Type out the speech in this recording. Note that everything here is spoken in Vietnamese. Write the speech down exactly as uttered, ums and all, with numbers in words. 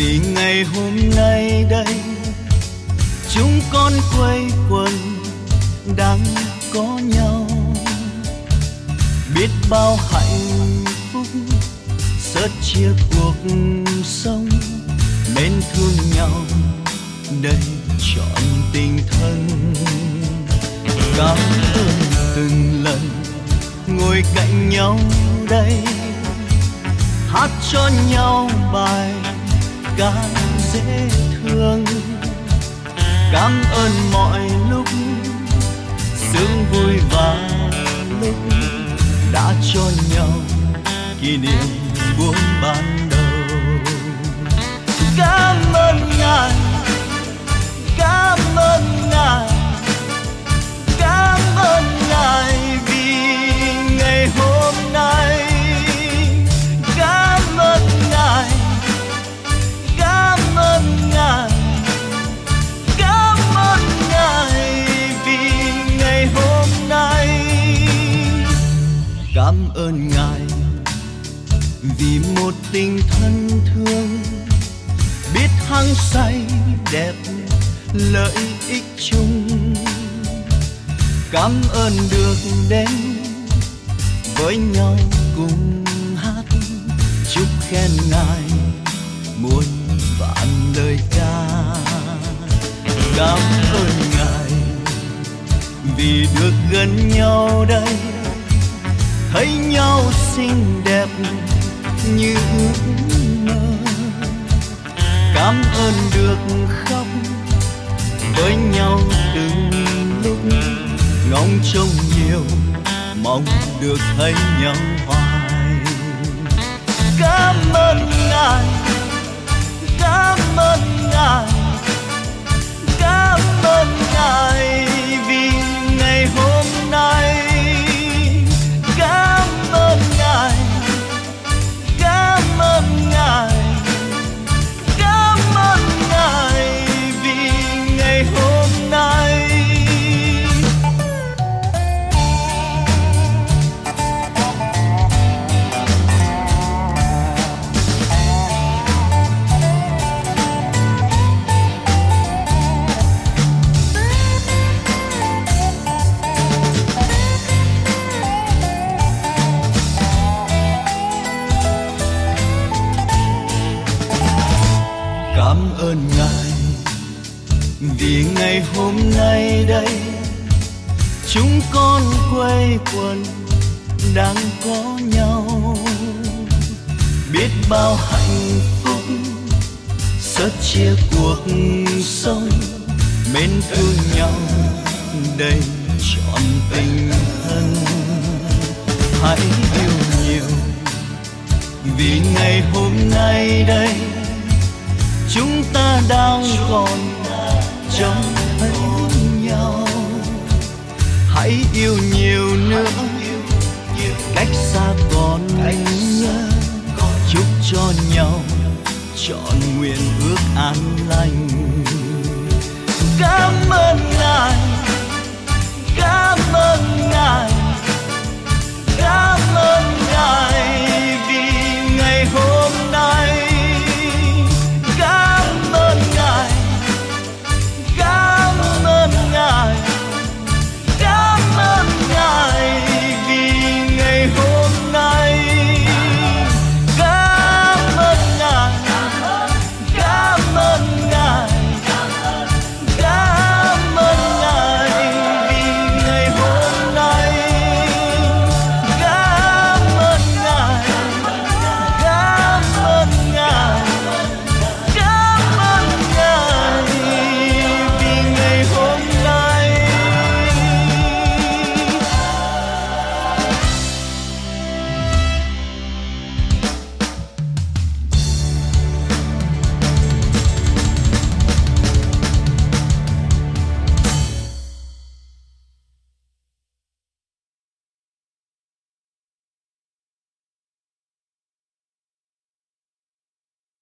vì ngày hôm nay đây chúng con quây quần đang có nhau, biết bao hạnh phúc sớt chia cuộc sống, mến thương nhau đây trọn tình thân. Cảm ơn từng lần ngồi cạnh nhau đây, hát cho nhau bài ca dễ thương. Cảm ơn mọi lúc sướng vui và lúc đã cho nhau kỷ niệm buông ban đầu. Cảm ơn Ngài, cảm ơn Ngài, cảm ơn Ngài vì ngày hôm nay. Cảm ơn Ngài, cảm ơn Ngài, cảm ơn Ngài vì ngày hôm nay. Cảm ơn Ngài vì một tình thân thương, biết hăng say đẹp lợi ích chung. Cảm ơn được đến với nhau cùng hát, chúc khen Ngài muôn vạn lời ca. Cảm ơn Ngài vì được gần nhau đây, thấy nhau xinh đẹp như ước mơ. Cảm ơn được khóc với nhau từng lúc, ngóng trông nhiều mong được thấy nhau hoài. Cảm ơn Ngài, cảm ơn Ngài, cảm ơn Ngài vì ngày hôm nay. Cảm ơn Ngài, cảm ơn Ngài, cảm ơn Ngài vì ngày hôm nay. Cảm ơn Ngài vì ngày hôm nay đây chúng con quây quần đang có nhau, biết bao hạnh phúc sớt chia cuộc sống, mến thương nhau đây trọn tình thân. Hãy yêu nhiều vì ngày hôm nay đây chúng ta đang còn trông thấy nhau. Hãy yêu nhiều nữa, cách xa còn nhớ, chúc cho nhau trọn nguyện ước an lành. Cảm ơn Ngài,